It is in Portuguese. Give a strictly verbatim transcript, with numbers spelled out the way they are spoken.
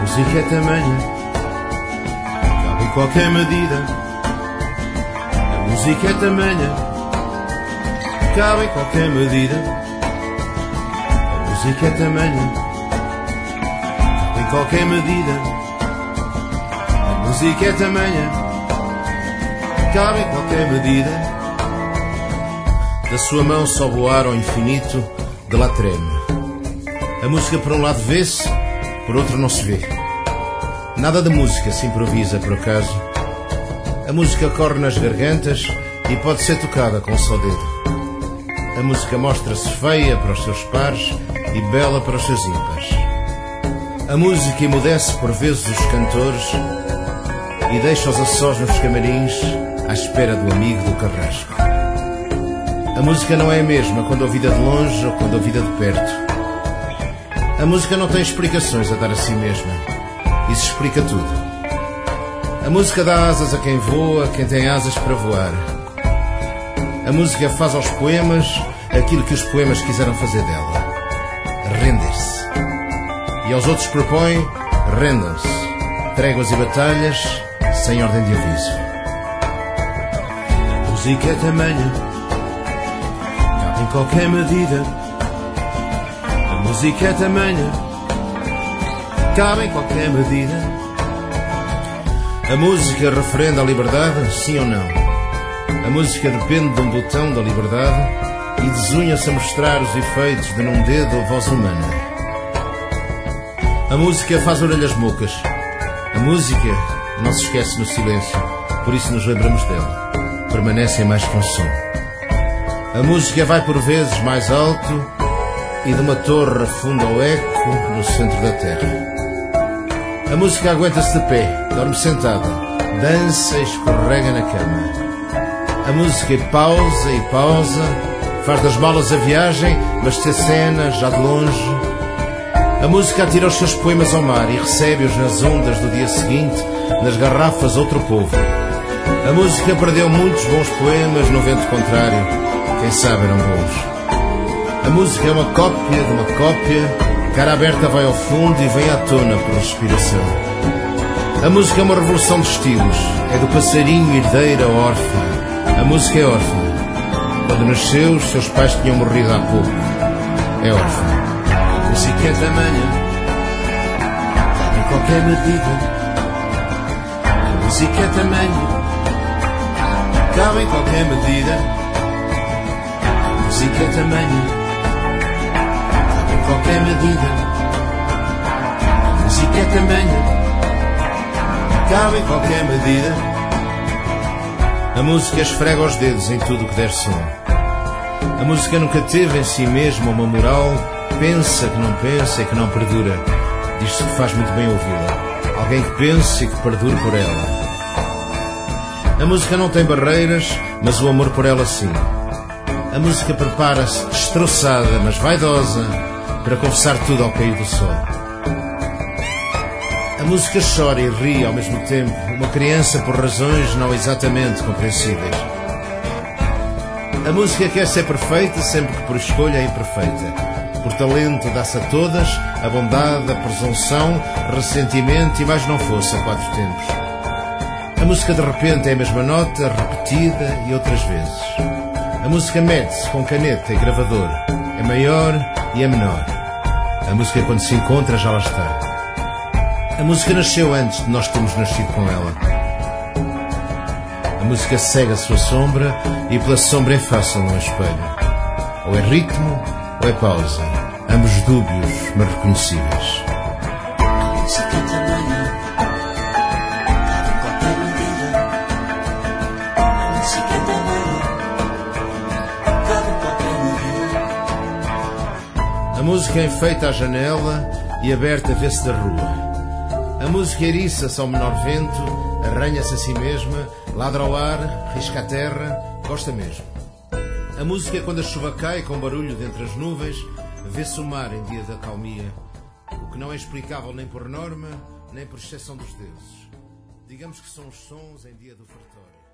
música é tamanha, cabe em qualquer medida. A música é tamanha, cabe em qualquer medida. A música é tamanha, cabe em qualquer medida. A música é tamanha, cabe em qualquer medida. Da sua mão só voar ao infinito, de lá treme. A música por um lado vê-se, por outro não se vê. Nada de música se improvisa por acaso. A música corre nas gargantas e pode ser tocada com um só dedo. A música mostra-se feia para os seus pares e bela para os seus ímpares. A música emudece por vezes os cantores e deixa-os a sós nos camarins à espera do amigo do carrasco. A música não é a mesma quando ouvida de longe ou quando ouvida de perto. A música não tem explicações a dar a si mesma. Isso explica tudo. A música dá asas a quem voa, quem tem asas para voar. A música faz aos poemas aquilo que os poemas quiseram fazer dela: render-se. E aos outros propõe: rendam-se. Tréguas e batalhas sem ordem de aviso. A música é tamanha, cabe em qualquer medida. A música é tamanha, cabe em qualquer medida. A música referenda a liberdade, sim ou não? A música depende de um botão da liberdade e desunha-se a mostrar os efeitos de num dedo a voz humana. A música faz orelhas mocas. A música não se esquece no silêncio, por isso nos lembramos dela. Permanece mais que um som. A música vai por vezes mais alto e de uma torre afunda o eco no centro da terra. A música aguenta-se de pé, dorme sentada, dança e escorrega na cama. A música pausa e pausa, faz das malas a viagem, mas se acena já de longe. A música atira os seus poemas ao mar e recebe-os nas ondas do dia seguinte, nas garrafas outro povo. A música perdeu muitos bons poemas no vento contrário, quem sabe eram bons. A música é uma cópia de uma cópia, cara aberta vai ao fundo e vem à tona por respiração. A música é uma revolução de estilos, é do passarinho herdeira ao órfã. A música é órfã. Quando nasceu, os seus pais tinham morrido há pouco. É órfã. A música é tamanha, cabe em qualquer medida. A música é tamanha, cabe em qualquer medida. A música é tamanha, qualquer medida. A música é tamanha, cabe em qualquer medida. A música esfrega os dedos em tudo o que der som. A música nunca teve em si mesma uma moral, pensa que não pensa e que não perdura. Diz-se que faz muito bem ouvi-la. Alguém que pense e que perdure por ela. A música não tem barreiras, mas o amor por ela sim. A música prepara-se destroçada, mas vaidosa, para confessar tudo ao cair do sol. A música chora e ri ao mesmo tempo, uma criança por razões não exatamente compreensíveis. A música quer ser perfeita sempre que por escolha é imperfeita. Por talento dá-se a todas a bondade, a presunção, ressentimento e mais não fosse a quatro tempos. A música de repente é a mesma nota, repetida e outras vezes. A música mede-se com caneta e gravador, é maior e é menor. A música quando se encontra já lá está. A música nasceu antes de nós termos nascido com ela. A música segue a sua sombra e pela sombra é fácil num espelho. Ou é ritmo ou é pausa, ambos dúbios mas reconhecíveis. A música tamanha, cabe em qualquer medida. A música tamanha, cabe em qualquer medida. A música é enfeita à janela e aberta vê-se da rua. A música eriça-se ao menor vento, arranha-se a si mesma, ladra ao ar, risca a terra, gosta mesmo. A música é quando a chuva cai com barulho dentre as nuvens, vê-se o mar em dia de acalmia, o que não é explicável nem por norma, nem por exceção dos deuses. Digamos que são os sons em dia do fartório.